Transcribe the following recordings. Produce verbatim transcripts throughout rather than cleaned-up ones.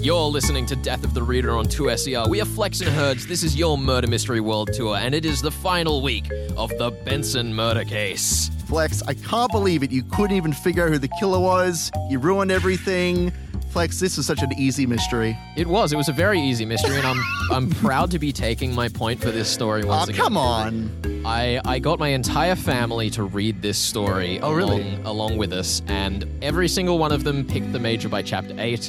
You're listening to Death of the Reader on two S E R. We are Flex and Herds. This is your Murder Mystery World Tour, and it is the final week of the Benson murder case. Flex, I can't believe it. You couldn't even figure out who the killer was. You ruined everything. Flex, this was such an easy mystery. It was. It was a very easy mystery, and I'm I'm proud to be taking my point for this story once oh, again. come on. I, I got my entire family to read this story oh, along, really? along with us, and every single one of them picked the major by chapter eight.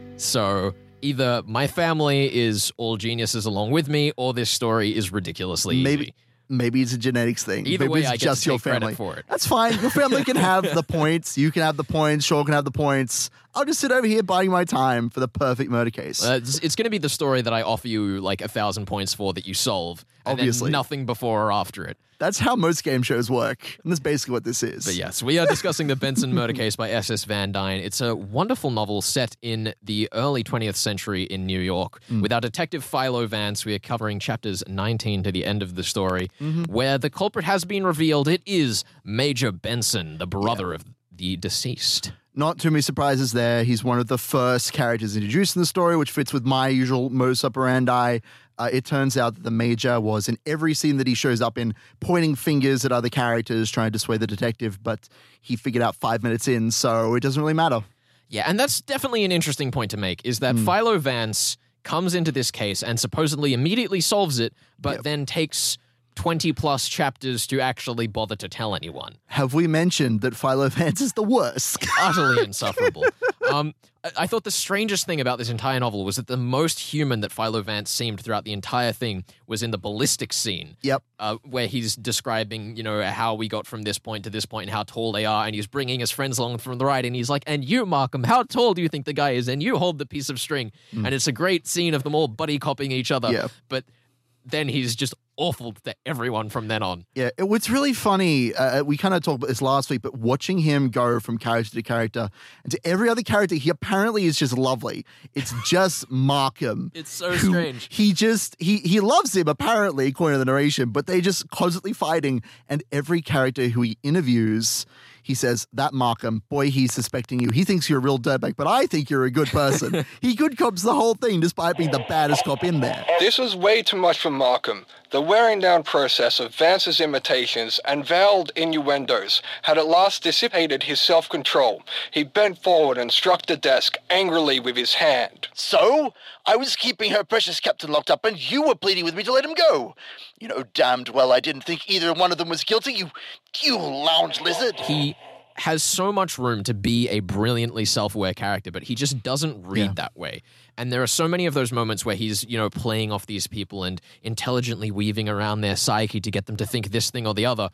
So either my family is all geniuses along with me, or this story is ridiculously Maybe, easy. Maybe it's a genetics thing. Either maybe way, it's I get just to your take credit family. for it. That's fine. Your family can have the points. You can have the points. Shaw can have the points. I'll just sit over here biding my time for the perfect murder case. Uh, it's it's going to be the story that I offer you like a thousand points for that you solve. And Obviously. Then nothing before or after it. That's how most game shows work. And that's basically what this is. But yes, we are discussing the Benson murder case by S S Van Dyne. It's a wonderful novel set in the early twentieth century in New York. Mm. With our detective Philo Vance, we are covering chapters nineteen to the end of the story, Mm-hmm. where the culprit has been revealed. It is Major Benson, the brother yeah. of the deceased. Not too many surprises there. He's one of the first characters introduced in the story, which fits with my usual modus operandi. Uh, it turns out that the Major was in every scene that he shows up in, pointing fingers at other characters, trying to dissuade the detective, but he figured out five minutes in, so it doesn't really matter. Yeah, and that's definitely an interesting point to make, is that mm. Philo Vance comes into this case and supposedly immediately solves it, but yep. then takes twenty plus chapters to actually bother to tell anyone. Have we mentioned that Philo Vance is the worst? Utterly insufferable. um, I-, I thought the strangest thing about this entire novel was that the most human that Philo Vance seemed throughout the entire thing was in the ballistics scene. Yep. Uh, where he's describing, you know, how we got from this point to this point and how tall they are, and he's bringing his friends along from the right, and he's like, and you, Markham, how tall do you think the guy is? And you hold the piece of string. Mm. And it's a great scene of them all buddy-copping each other. Yeah. But then he's just awful to everyone from then on. Yeah, it, what's really funny, uh, we kind of talked about this last week, but watching him go from character to character and to every other character, he apparently is just lovely. It's just Markham. It's so strange. He just, he he loves him, apparently, according to the narration, but they just constantly fighting, and every character who he interviews, he says, that Markham, boy, he's suspecting you. He thinks you're a real dirtbag, but I think you're a good person. He good cops the whole thing, despite being the baddest cop in there. This was way too much for Markham. The wearing down process of Vance's imitations and veiled innuendos had at last dissipated his self-control. He bent forward and struck the desk angrily with his hand. So? I was keeping her precious captain locked up, and you were pleading with me to let him go. You know damned well I didn't think either one of them was guilty, you, you lounge lizard. He has so much room to be a brilliantly self-aware character, but he just doesn't read yeah. that way. And there are so many of those moments where he's, you know, playing off these people and intelligently weaving around their psyche to get them to think this thing or the other.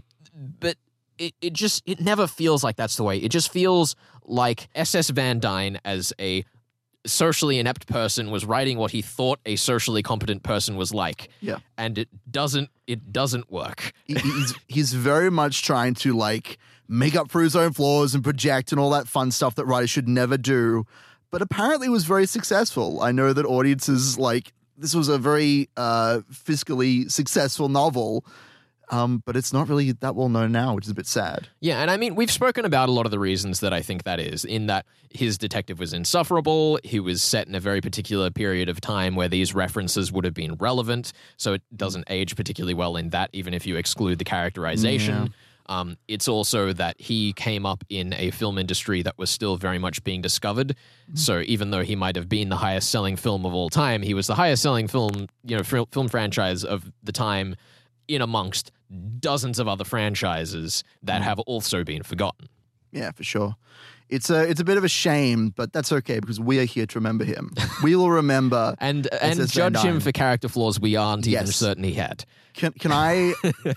But it, it just, it never feels like that's the way. It just feels like S S Van Dyne as a socially inept person was writing what he thought a socially competent person was like. Yeah. And it doesn't, it doesn't work. He's, he's very much trying to, like, make up for his own flaws and project and all that fun stuff that writers should never do, but apparently was very successful. I know that audiences, like, this was a very uh, fiscally successful novel, Um, but it's not really that well known now, which is a bit sad. Yeah, and I mean, we've spoken about a lot of the reasons that I think that is, in that his detective was insufferable, he was set in a very particular period of time where these references would have been relevant, so it doesn't age particularly well in that, even if you exclude the characterization. Yeah. Um, it's also that he came up in a film industry that was still very much being discovered. Mm-hmm. So even though he might have been the highest selling film of all time, he was the highest selling film, you know, fil- film franchise of the time in amongst dozens of other franchises that have also been forgotten. Yeah, for sure. It's a it's a bit of a shame, but that's okay because we are here to remember him. We will remember and and judge him for character flaws we aren't yes. even certain he had. Can can I?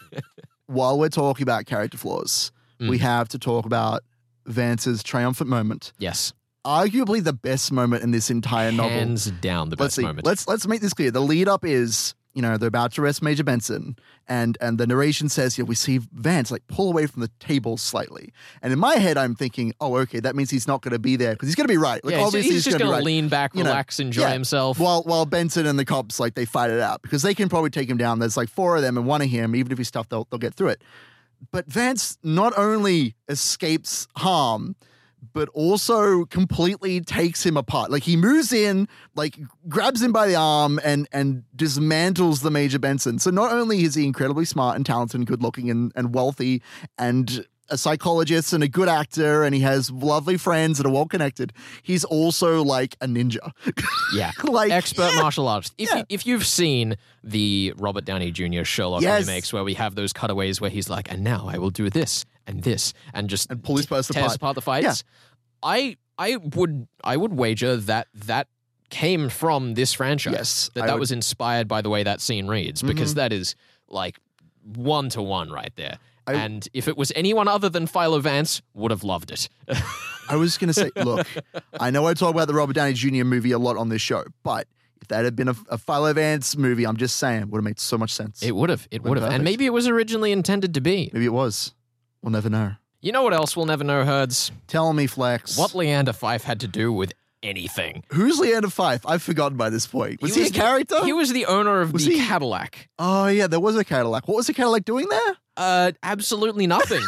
While we're talking about character flaws, mm. we have to talk about Vance's triumphant moment. Yes. Arguably the best moment in this entire Hands novel. Hands down the let's best see. moment. Let's let's make this clear. The lead up is, you know, they're about to arrest Major Benson, and and the narration says, you know, we see Vance like pull away from the table slightly. And in my head, I'm thinking, oh, okay, that means he's not going to be there because he's going to be right. Like, yeah, obviously he's, he's just going to right. lean back, you relax, know, enjoy yeah, himself. While while Benson and the cops, like, they fight it out because they can probably take him down. There's like four of them and one of him. Even if he's tough, they'll they'll get through it. But Vance not only escapes harm, but also completely takes him apart. Like he moves in, like grabs him by the arm and and dismantles the Major Benson. So not only is he incredibly smart and talented and good looking and, and wealthy and a psychologist and a good actor, and he has lovely friends that are well connected, he's also like a ninja. Yeah. like Expert yeah. martial artist. If, Yeah. you, if you've seen the Robert Downey Junior Sherlock Yes. remakes where we have those cutaways where he's like, and now I will do this and this and just And pull his person tears apart. apart the fights. I I would I would wager that that came from this franchise. Yes, That I that would- was inspired by the way that scene reads, because that is like one to one right there. I- and if it was anyone other than Philo Vance, would have loved it. I was going to say, look, I know I talk about the Robert Downey Junior movie a lot on this show, but if that had been a, a Philo Vance movie, I'm just saying, would have made so much sense. It would have. It would have. And Perfect. maybe it was originally intended to be. Maybe it was. We'll never know. You know what else we'll never know, Herds? Tell me, Flex. What Leander Fife had to do with anything. Who's Leander Fife? I've forgotten by this point. Was he, was a the- character? He was the owner of Was the he- Cadillac. oh, yeah, there was a Cadillac. What was the Cadillac doing there? Uh, absolutely nothing.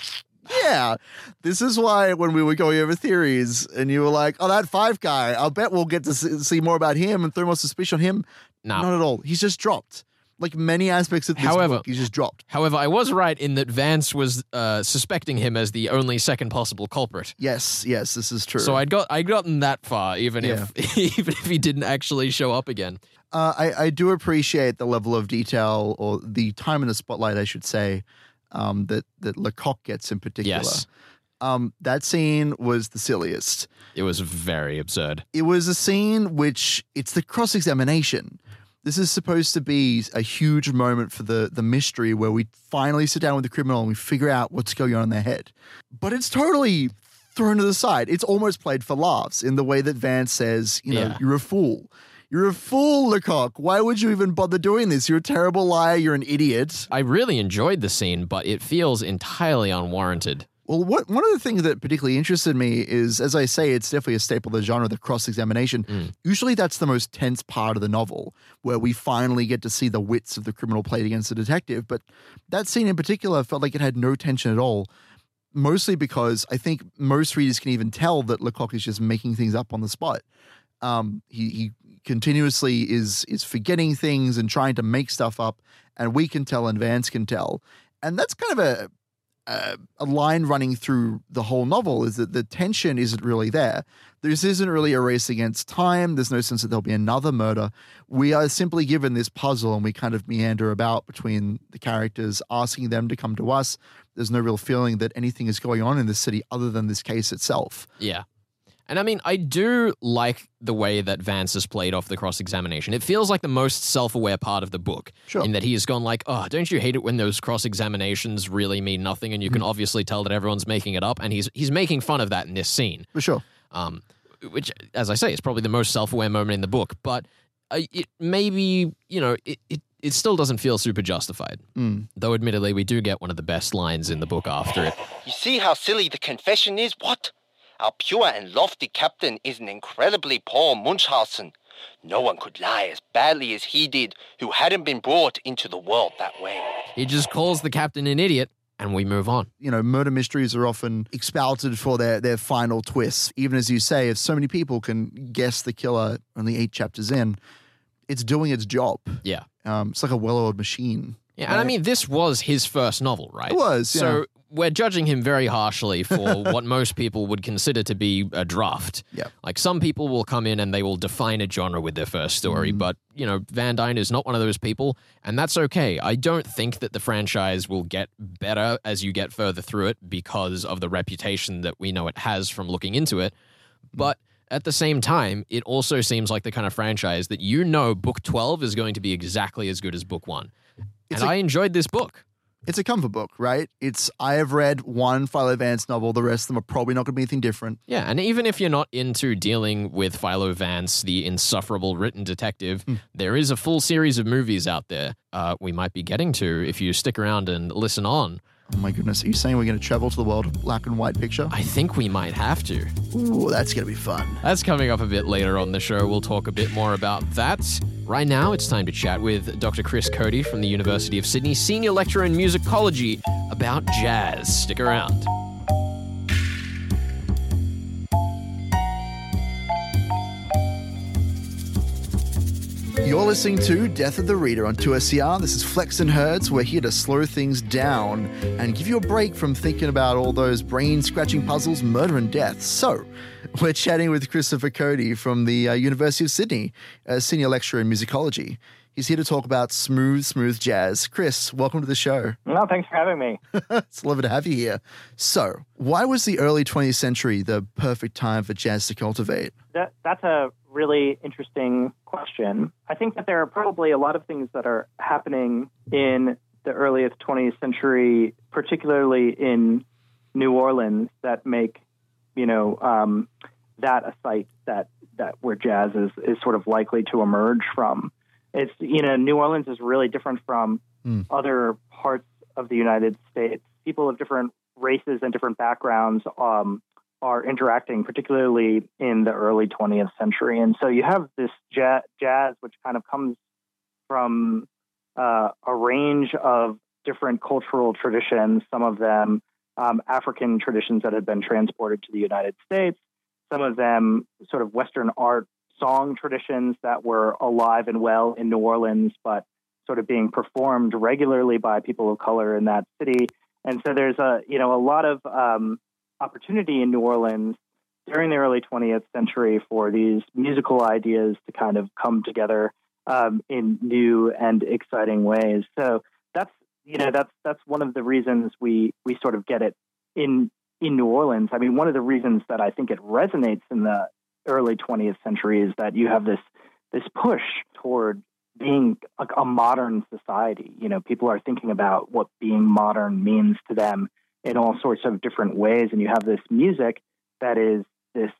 Yeah. This is why when we were going over theories and you were like, oh, that Fife guy, I'll bet we'll get to see see more about him and throw more suspicion on him. No. Not at all. He's just dropped. Like many aspects of this However- book, he's just dropped. However, I was right in that Vance was uh, suspecting him as the only second possible culprit. Yes, yes, this is true. So I'd got I'd gotten that far, even Yeah. if even if he didn't actually show up again. Uh, I, I do appreciate the level of detail, or the time in the spotlight, I should say, um, that that Lecoq gets in particular. Yes. Um, that scene was the silliest. It was very absurd. It was a scene which it's the cross examination. This is supposed to be a huge moment for the the mystery where we finally sit down with the criminal and we figure out what's going on in their head. But it's totally thrown to the side. It's almost played for laughs in the way that Vance says, you know, Yeah. you're a fool. You're a fool, Lecoq. Why would you even bother doing this? You're a terrible liar. You're an idiot. I really enjoyed the scene, but it feels entirely unwarranted. Well, what one of the things that particularly interested me is, as I say, it's definitely a staple of the genre, the cross-examination. Mm. Usually that's the most tense part of the novel, where we finally get to see the wits of the criminal played against the detective. But that scene in particular felt like it had no tension at all, mostly because I think most readers can even tell that Lecoq is just making things up on the spot. Um, he, he continuously is is forgetting things and trying to make stuff up, and we can tell and Vance can tell. And that's kind of a Uh, a line running through the whole novel is that the tension isn't really there. This isn't really a race against time. There's no sense that there'll be another murder. We are simply given this puzzle and we kind of meander about between the characters, asking them to come to us. There's no real feeling that anything is going on in this city other than this case itself. Yeah. And I mean, I do like the way that Vance has played off the cross-examination. It feels like the most self-aware part of the book. Sure. In that he has gone like, oh, don't you hate it when those cross-examinations really mean nothing and you can obviously tell that everyone's making it up? And he's he's making fun of that in this scene. For sure. Um, which, as I say, is probably the most self-aware moment in the book. But uh, it maybe, you know, it, it, it still doesn't feel super justified. Mm. Though admittedly, we do get one of the best lines in the book after it. You see how silly the confession is? What? Our pure and lofty captain is an incredibly poor Munchausen. No one could lie as badly as he did who hadn't been brought into the world that way. He just calls the captain an idiot, and we move on. You know, murder mysteries are often expouted for their, their final twists. Even as you say, if so many people can guess the killer only eight chapters in, it's doing its job. Yeah. Um, it's like a well-oiled machine. Yeah, and I mean, this was his first novel, right? It was, So yeah. we're judging him very harshly for what most people would consider to be a draft. Yeah. Like, some people will come in and they will define a genre with their first story, Mm. but, you know, Van Dyne is not one of those people, and that's okay. I don't think that the franchise will get better as you get further through it because of the reputation that we know it has from looking into it, but at the same time, it also seems like the kind of franchise that you know book twelve is going to be exactly as good as book one. It's and a- I enjoyed this book. It's a comfort book, right? It's I have read one Philo Vance novel. The rest of them are probably not going to be anything different. Yeah, and even if you're not into dealing with Philo Vance, the insufferable written detective, there is a full series of movies out there uh, we might be getting to if you stick around and listen on. Oh my goodness. Are you saying we're going to travel to the world of black and white picture? I think we might have to. Ooh, that's going to be fun. That's coming up a bit later on the show. We'll talk a bit more about that. Right now, it's time to chat with Doctor Chris Cody from the University of Sydney, Senior Lecturer in Musicology, about jazz. Stick around. You're listening to Death of the Reader on two S C R. This is Flex and Hertz. We're here to slow things down and give you a break from thinking about all those brain-scratching puzzles, murder and death. So, we're chatting with Christopher Cody from the uh, University of Sydney, a senior lecturer in musicology. He's here to talk about smooth, smooth jazz. Chris, welcome to the show. No, thanks for having me. It's lovely to have you here. So, why was the early twentieth century the perfect time for jazz to cultivate? That, that's a really interesting question. I think that there are probably a lot of things that are happening in the earliest twentieth century, particularly in New Orleans, that make, you know, um, that a site that, that where jazz is, is sort of likely to emerge from. It's, you know, New Orleans is really different from mm. other parts of the United States. People of different races and different backgrounds um, are interacting, particularly in the early twentieth century. And so you have this jazz, jazz which kind of comes from uh, a range of different cultural traditions, some of them um, African traditions that had been transported to the United States, some of them sort of Western art song traditions that were alive and well in New Orleans, but sort of being performed regularly by people of color in that city. And so there's a, you know, a lot of um, opportunity in New Orleans during the early twentieth century for these musical ideas to kind of come together um, in new and exciting ways. So that's, you know, that's that's one of the reasons we we sort of get it in in New Orleans. I mean, one of the reasons that I think it resonates in the early twentieth century is that you have this this push toward being a, a modern society. You know, people are thinking about what being modern means to them in all sorts of different ways, and you have this music that is this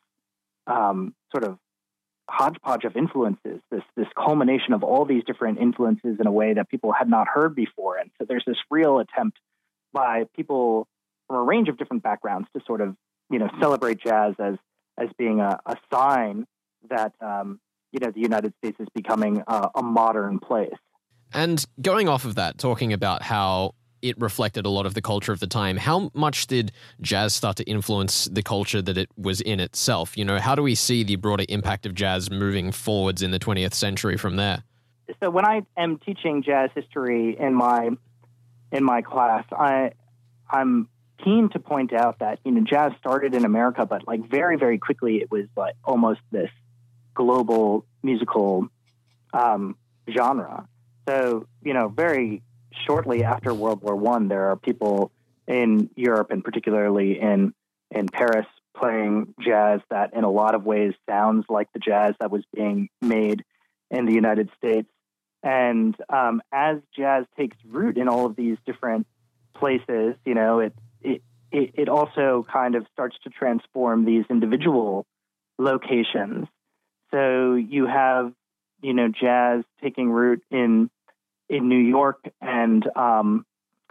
um, sort of hodgepodge of influences, this this culmination of all these different influences in a way that people had not heard before. And so there's this real attempt by people from a range of different backgrounds to sort of, you know, celebrate jazz as as being a, a sign that, um, you know, the United States is becoming a, a modern place. And going off of that, talking about how it reflected a lot of the culture of the time, how much did jazz start to influence the culture that it was in itself? You know, how do we see the broader impact of jazz moving forwards in the twentieth century from there? So when I am teaching jazz history in my in my class, I I'm keen to point out that, you know, jazz started in America, but like very, very quickly it was like almost this global musical um, genre. So, you know, very shortly after World War One, there are people in Europe and particularly in in Paris playing jazz that in a lot of ways sounds like the jazz that was being made in the United States. And um, as jazz takes root in all of these different places, you know, it It, it it also kind of starts to transform these individual locations. So you have, you know, jazz taking root in in New York, and um,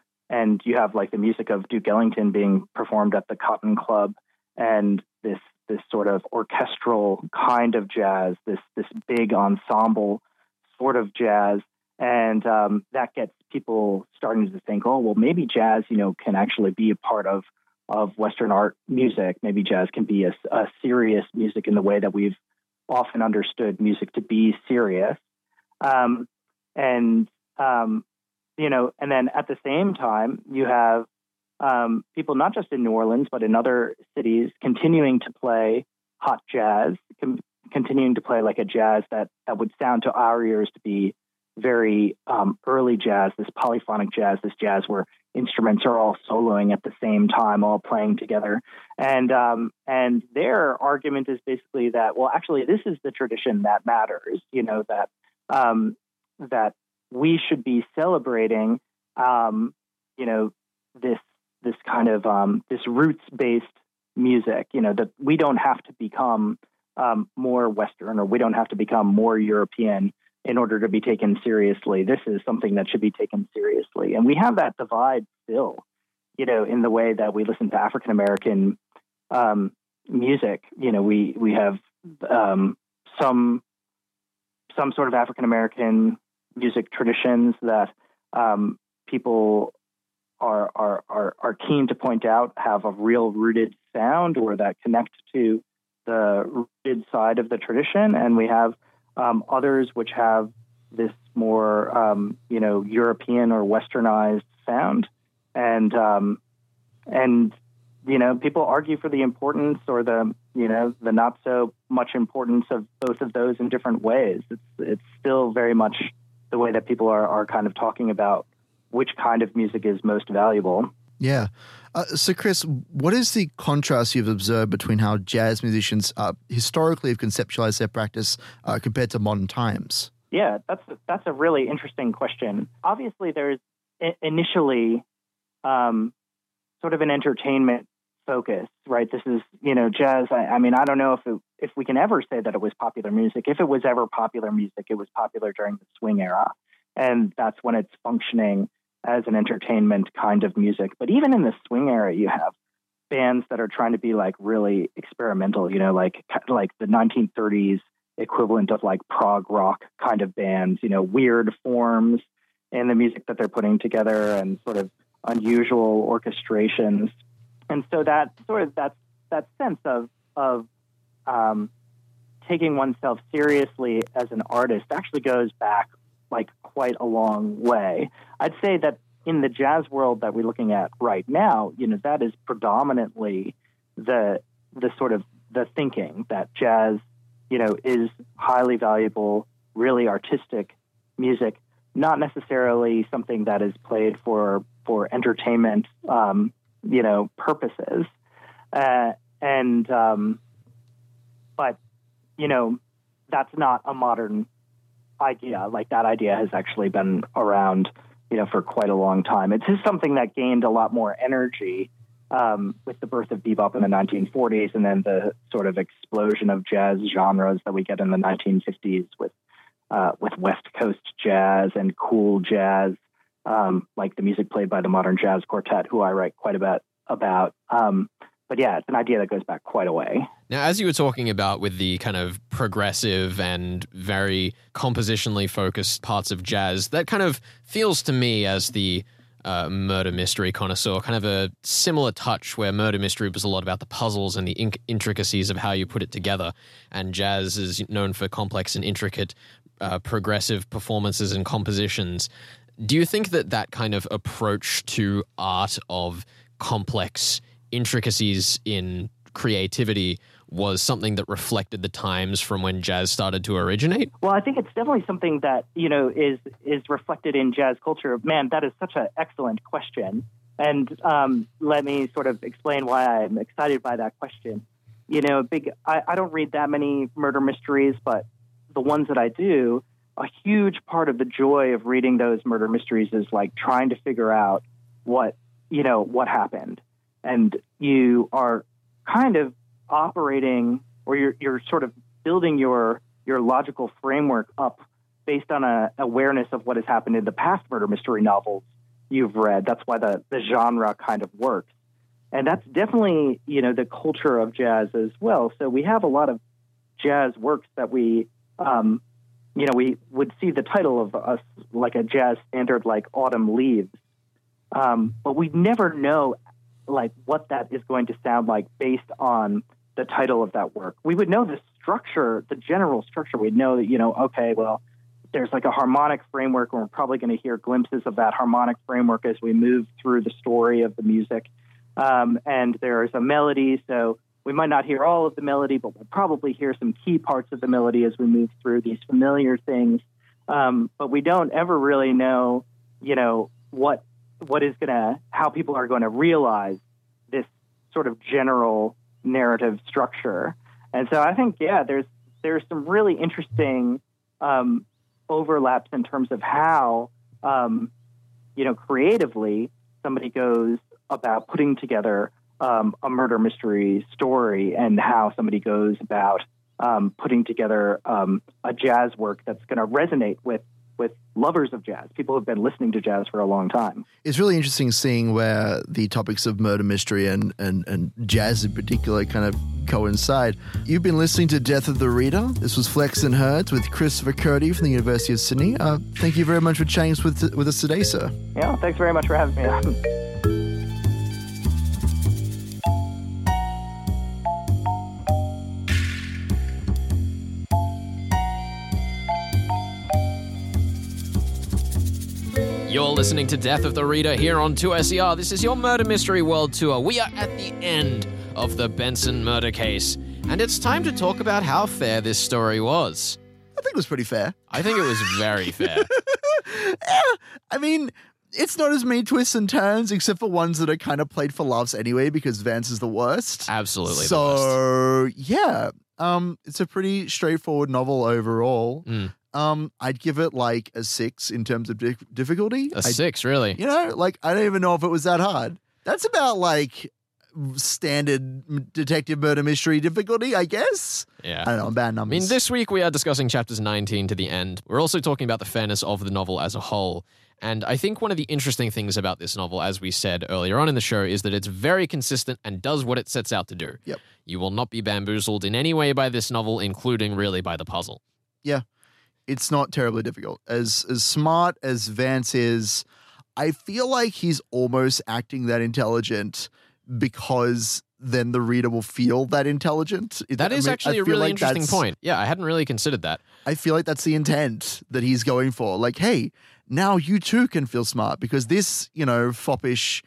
and you have like the music of Duke Ellington being performed at the Cotton Club, and this this sort of orchestral kind of jazz, this this big ensemble sort of jazz. And um, that gets people starting to think, oh, well, maybe jazz, you know, can actually be a part of, of Western art music. Maybe jazz can be a, a serious music in the way that we've often understood music to be serious. Um, and, um, you know, and then at the same time, you have um, people not just in New Orleans, but in other cities continuing to play hot jazz, com- continuing to play like a jazz that, that would sound to our ears to be very um, early jazz, this polyphonic jazz, this jazz where instruments are all soloing at the same time, all playing together. And um, and their argument is basically that, well, actually, this is the tradition that matters, you know, that um, that we should be celebrating, um, you know, this this kind of um, this roots-based music, you know, that we don't have to become um, more Western, or we don't have to become more European in order to be taken seriously. This is something that should be taken seriously. And we have that divide still, you know, in the way that we listen to African-American um, music. You know, we, we have um, some, some sort of African-American music traditions that um, people are, are, are, are keen to point out have a real rooted sound, or that connect to the rooted side of the tradition. And we have Um, others which have this more, um, you know, European or Westernized sound. And, um, and, you know, people argue for the importance or the, you know, the not so much importance of both of those in different ways. It's, it's still very much the way that people are, are kind of talking about which kind of music is most valuable. Yeah. Uh, so, Chris, what is the contrast you've observed between how jazz musicians uh, historically have conceptualized their practice uh, compared to modern times? Yeah, that's that's a really interesting question. Obviously, there's I- initially um, sort of an entertainment focus, right? This is, you know, jazz. I, I mean, I don't know if it, if we can ever say that it was popular music. If it was ever popular music, it was popular during the swing era, and that's when it's functioning as an entertainment kind of music. But even in the swing era, you have bands that are trying to be like really experimental, you know, like like the nineteen thirties equivalent of like prog rock kind of bands, you know, weird forms in the music that they're putting together and sort of unusual orchestrations. And so that sort of that that sense of of um, taking oneself seriously as an artist actually goes back like quite a long way. I'd say that in the jazz world that we're looking at right now, you know, that is predominantly the the sort of the thinking that jazz, you know, is highly valuable, really artistic music, not necessarily something that is played for for entertainment, um, you know, purposes. Uh, and um, but you know, that's not a modern idea. Like that idea has actually been around, you know, for quite a long time. It's just something that gained a lot more energy um, with the birth of bebop in the nineteen forties, and then the sort of explosion of jazz genres that we get in the nineteen fifties with uh, with West Coast jazz and cool jazz, um, like the music played by the Modern Jazz Quartet, who I write quite a bit about. Um, But yeah, it's an idea that goes back quite a way. Now, as you were talking about with the kind of progressive and very compositionally focused parts of jazz, that kind of feels to me as the uh, murder mystery connoisseur, kind of a similar touch where murder mystery was a lot about the puzzles and the in- intricacies of how you put it together. And jazz is known for complex and intricate uh, progressive performances and compositions. Do you think that that kind of approach to art of complex intricacies in creativity was something that reflected the times from when jazz started to originate? Well, I think it's definitely something that, you know, is is reflected in jazz culture. Man, that is such an excellent question. And um, let me sort of explain why I'm excited by that question. You know, big. I, I don't read that many murder mysteries, but the ones that I do, a huge part of the joy of reading those murder mysteries is like trying to figure out what, you know, what happened. And you are kind of operating, or you're you're sort of building your your logical framework up based on a awareness of what has happened in the past murder mystery novels you've read. That's why the, the genre kind of works. And that's definitely, you know, the culture of jazz as well. So we have a lot of jazz works that we, um, you know, we would see the title of us like a jazz standard like Autumn Leaves. Um, but we never know like what that is going to sound like based on the title of that work. We would know the structure, the general structure. We'd know that, you know, okay, well, there's like a harmonic framework, and we're probably going to hear glimpses of that harmonic framework as we move through the story of the music. Um, and there's a melody, so we might not hear all of the melody, but we'll probably hear some key parts of the melody as we move through these familiar things. Um, but we don't ever really know, you know, what what is going to, how people are going to realize this sort of general narrative structure. And so I think, yeah, there's there's some really interesting um, overlaps in terms of how, um, you know, creatively somebody goes about putting together um, a murder mystery story, and how somebody goes about um, putting together um, a jazz work that's going to resonate with with lovers of jazz, people who've been listening to jazz for a long time. It's really interesting seeing where the topics of murder mystery and, and, and jazz in particular kind of coincide. You've been listening to Death of the Reader. This was Flex and Herds with Christopher Curdy from the University of Sydney. Uh, thank you very much for chatting with, with us today, sir. Yeah, thanks very much for having me on. You're listening to Death of the Reader here on two S E R. This is your Murder Mystery World Tour. We are at the end of the Benson murder case, and it's time to talk about how fair this story was. I think it was pretty fair. I think it was very fair. Yeah, I mean, it's not as many twists and turns, except for ones that are kind of played for laughs anyway, because Vance is the worst. Absolutely so, the worst. yeah, um, it's a pretty straightforward novel overall. Mm. Um, I'd give it like a six in terms of di- difficulty. A I'd, six, really. You know, like, I don't even know if it was that hard. That's about like standard detective murder mystery difficulty, I guess. Yeah. I don't know, I'm bad I numbers. mean, this week we are discussing chapters nineteen to the end. We're also talking about the fairness of the novel as a whole. And I think one of the interesting things about this novel, as we said earlier on in the show, is that it's very consistent and does what it sets out to do. Yep. You will not be bamboozled in any way by this novel, including really by the puzzle. Yeah. It's not terribly difficult. As as smart as Vance is, I feel like he's almost acting that intelligent because then the reader will feel that intelligent. It- That I is mean, actually I a feel really like interesting that's- point. Yeah, I hadn't really considered that. I feel like that's the intent that he's going for. Like, hey, now you too can feel smart because this, you know, foppish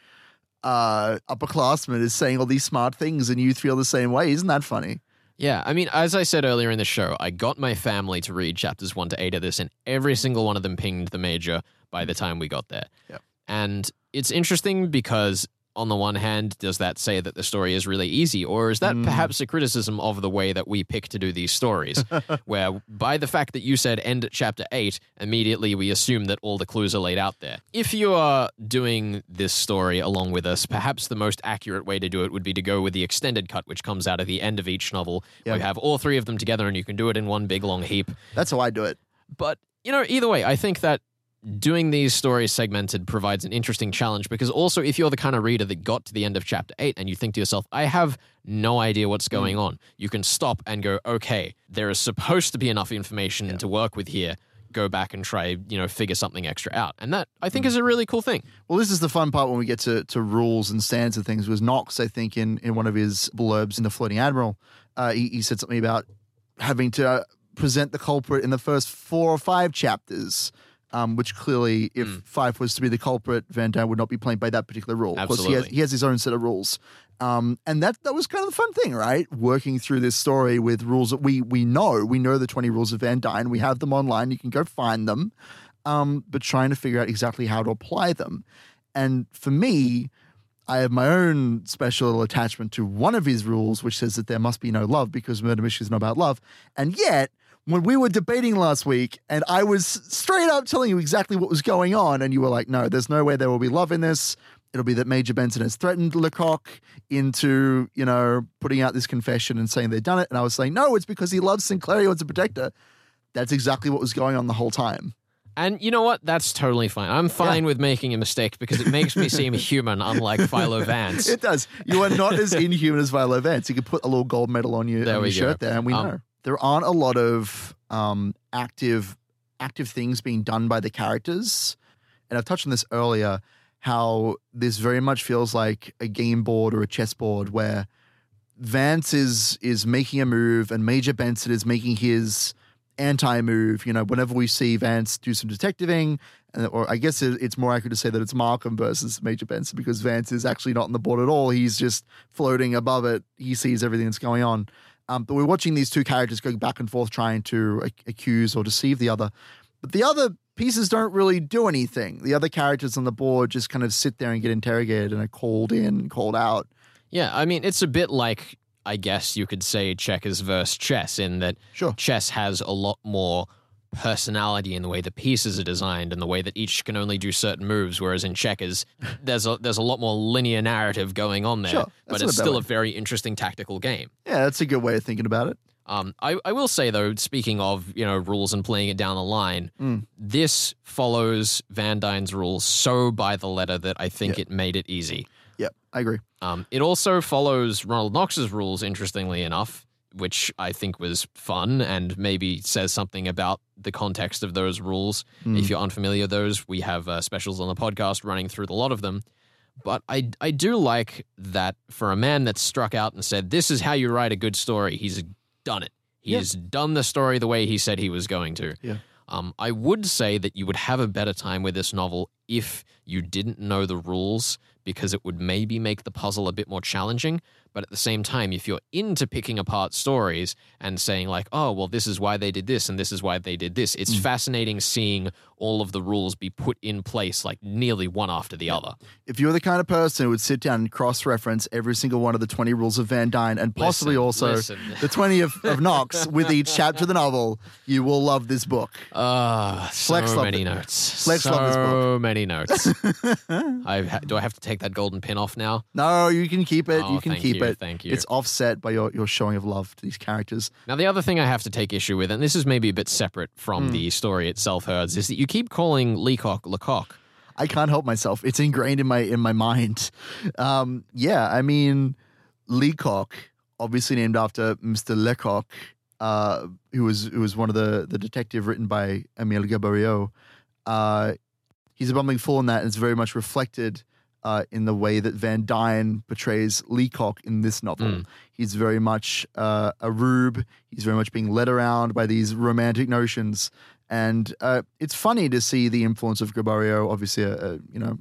uh, upperclassman is saying all these smart things and you feel the same way. Isn't that funny? Yeah, I mean, as I said earlier in the show, I got my family to read chapters one to eight of this, and every single one of them pinged the major by the time we got there. Yep. And it's interesting because, on the one hand, does that say that the story is really easy, or is that Mm. perhaps a criticism of the way that we pick to do these stories, where by the fact that you said end at chapter eight, immediately we assume that all the clues are laid out there. If you are doing this story along with us, perhaps the most accurate way to do it would be to go with the extended cut, which comes out at the end of each novel. Yeah. We have all three of them together, and you can do it in one big long heap. That's how I do it. But, you know, either way, I think that doing these stories segmented provides an interesting challenge because also if you're the kind of reader that got to the end of chapter eight and you think to yourself, I have no idea what's going on, you can stop and go, okay, there is supposed to be enough information Yeah. to work with here. Go back and try, you know, figure something extra out. And that, I think, is a really cool thing. Well, this is the fun part when we get to, to rules and stands and things. It was Knox, I think, in, in one of his blurbs in The Floating Admiral, uh, he, he said something about having to uh, present the culprit in the first four or five chapters. Um, which clearly, if Mm. Fife was to be the culprit, Van Damme would not be playing by that particular rule. Of course, he has, Absolutely. he has his own set of rules. Um, and that that was kind of the fun thing, right? Working through this story with rules that we we know. We know the twenty rules of Van Dyne. We have them online. You can go find them. Um, but trying to figure out exactly how to apply them. And for me, I have my own special little attachment to one of his rules, which says that there must be no love because murder mystery is not about love. And yet, when we were debating last week and I was straight up telling you exactly what was going on and you were like, no, there's no way there will be love in this. It'll be that Major Benson has threatened Lecoq into, you know, putting out this confession and saying they've done it. And I was saying, no, it's because he loves Sinclair. He wants to protect her. That's exactly what was going on the whole time. And you know what? That's totally fine. I'm fine Yeah. with making a mistake because it makes me seem human, unlike Philo Vance. It does. You are not as inhuman as Viola Vance. You could put a little gold medal on, you, There on we your shirt go. there, and we Um, know. There aren't a lot of um, active active things being done by the characters. And I've touched on this earlier, how this very much feels like a game board or a chessboard where Vance is is making a move and Major Benson is making his anti-move. You know, whenever we see Vance do some detectiving, and- or I guess it- it's more accurate to say that it's Markham versus Major Benson because Vance is actually not on the board at all. He's just floating above it. He sees everything that's going on. Um, but we're watching these two characters go back and forth trying to ac- accuse or deceive the other. But the other pieces don't really do anything. The other characters on the board just kind of sit there and get interrogated and are called in, called out. Yeah, I mean, it's a bit like, I guess you could say, checkers versus chess, in that Sure. chess has a lot more personality in the way the pieces are designed and the way that each can only do certain moves, whereas in checkers, there's a there's a lot more linear narrative going on there, Sure, but that's it's not a bad still way. a very interesting tactical game. Yeah, that's a good way of thinking about it. Um, I, I will say, though, speaking of, you know, rules and playing it down the line, Mm. this follows Van Dyne's rules so by the letter that I think Yeah. it made it easy. Yep, I agree. Um, it also follows Ronald Knox's rules, interestingly enough, which I think was fun and maybe says something about the context of those rules. Mm. If you're unfamiliar with those, we have uh, specials on the podcast running through a lot of them. But I, I do like that for a man that's struck out and said, this is how you write a good story, he's done it. He's Yeah. done the story the way he said he was going to. Yeah. Um, I would say that you would have a better time with this novel if you didn't know the rules, because it would maybe make the puzzle a bit more challenging. But at the same time, if you're into picking apart stories and saying like, oh, well, this is why they did this and this is why they did this, it's mm. fascinating seeing all of the rules be put in place like nearly one after the other. If you're the kind of person who would sit down and cross-reference every single one of the twenty rules of Van Dyne and possibly listen, also listen. the twenty of, of Knox with each chapter of the novel, you will love this book. Ah, uh, so Flex many it. notes. Flex so love this book. many notes. I ha- do I have to take that golden pin off now? No, you can keep it. Oh, you can thank keep you, it. Thank you. It's offset by your, your showing of love to these characters. Now, the other thing I have to take issue with, and this is maybe a bit separate from mm. the story itself, Herds, is that you keep calling Leacock Lecoq. I can't help myself. It's ingrained in my in my mind. Um, yeah, I mean, Leacock, obviously named after Mister Lecoq, uh, who was who was one of the the detective written by Émile Gaboriau. Uh, he's a bumbling fool in that, and it's very much reflected uh, in the way that Van Dyne portrays Leacock in this novel. Mm. He's very much uh, a rube. He's very much being led around by these romantic notions. And uh, it's funny to see the influence of Gaboriau, obviously a, a you know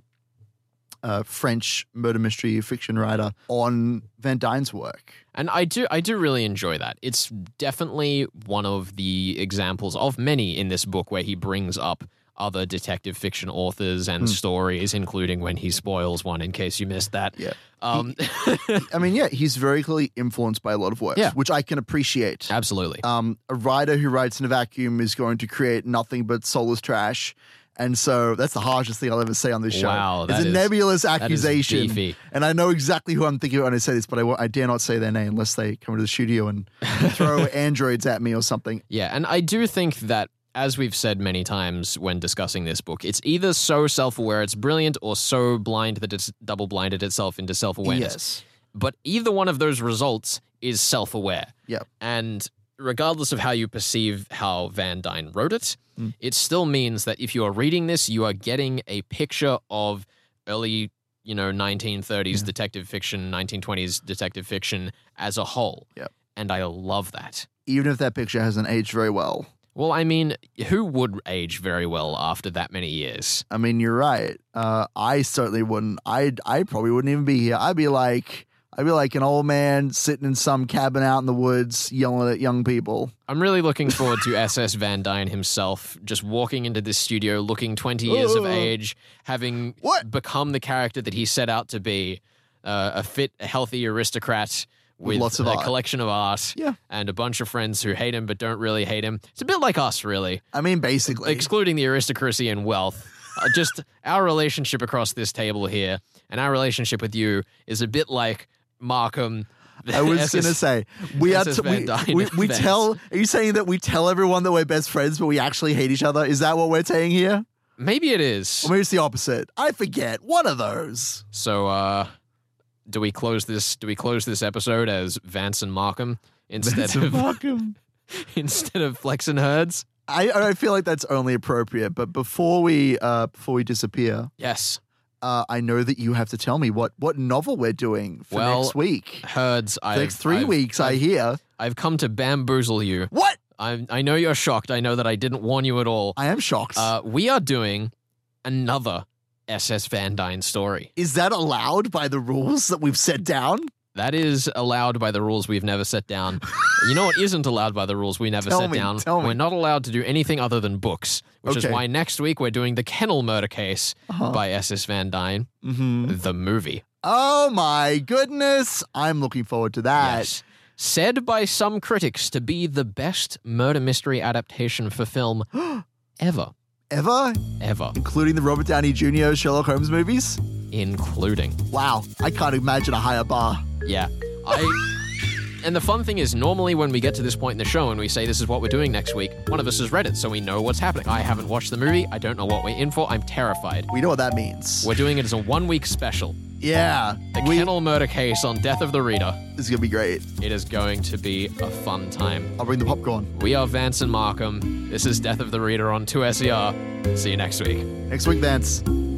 a French murder mystery fiction writer, on Van Dyne's work. And I do I do really enjoy that. It's definitely one of the examples of many in this book where he brings up other detective fiction authors and mm. stories, including when he spoils one, in case you missed that. Yeah. Um, he, I mean, yeah, he's very clearly influenced by a lot of works, yeah. which I can appreciate. Absolutely. Um, a writer who writes in a vacuum is going to create nothing but soulless trash. And so that's the harshest thing I'll ever say on this show. Wow, it's that a is, nebulous that accusation. Is beefy. And I know exactly who I'm thinking of when I say this, but I, I dare not say their name unless they come to the studio and throw androids at me or something. Yeah, and I do think that, as we've said many times when discussing this book, it's either so self-aware it's brilliant or so blind that it's double-blinded itself into self-awareness. Yes. But either one of those results is self-aware. Yep. And regardless of how you perceive how Van Dyne wrote it, mm. it still means that if you are reading this, you are getting a picture of early, you know, nineteen thirties yeah. detective fiction, nineteen twenties detective fiction as a whole. Yep. And I love that. Even if that picture hasn't aged very well. Well, I mean, who would age very well after that many years? I mean, you're right. Uh, I certainly wouldn't. I I probably wouldn't even be here. I'd be like, I'd be like an old man sitting in some cabin out in the woods, yelling at young people. I'm really looking forward to S S Van Dyne himself just walking into this studio, looking twenty years of age, having what? become the character that he set out to be, uh, a fit, healthy aristocrat. With lots of a art. collection of art yeah. and a bunch of friends who hate him but don't really hate him. It's a bit like us, really. I mean, basically. Excluding the aristocracy and wealth. uh, just our relationship across this table here and our relationship with you is a bit like Markham. I was going to say, we are. T- we we, we tell. Are you saying that we tell everyone that we're best friends, but we actually hate each other? Is that what we're saying here? Maybe it is. Or maybe it's the opposite. I forget. One of those. So, uh... Do we close this? Do we close this episode as Vance and Markham instead Vance of and Markham instead of Flex and Herds? I I feel like that's only appropriate. But before we uh before we disappear, yes, uh, I know that you have to tell me what what novel we're doing for well, next week. Herds, for next three I've, weeks. I've, I hear I've come to bamboozle you. What? I I know you're shocked. I know that I didn't warn you at all. I am shocked. Uh, we are doing another S S Van Dyne story. Is that allowed by the rules that we've set down? That is allowed by the rules we've never set down. You know what isn't allowed by the rules we never tell set me, down? Tell me. We're not allowed to do anything other than books, which okay. is why next week we're doing The Kennel Murder Case uh-huh. by S S Van Dyne, mm-hmm. the movie. Oh my goodness. I'm looking forward to that. Yes. Said by some critics to be the best murder mystery adaptation for film ever. Ever? Ever. Including the Robert Downey Junior Sherlock Holmes movies? Including. Wow. I can't imagine a higher bar. Yeah. I... And the fun thing is, normally when we get to this point in the show and we say this is what we're doing next week, one of us has read it, so we know what's happening. I haven't watched the movie. I don't know what we're in for. I'm terrified. We know what that means. We're doing it as a one-week special. Yeah. The we... Kennel Murder Case on Death of the Reader. It's going to be great. It is going to be a fun time. I'll bring the popcorn. We are Vance and Markham. This is Death of the Reader on two S E R. See you next week. Next week, Vance.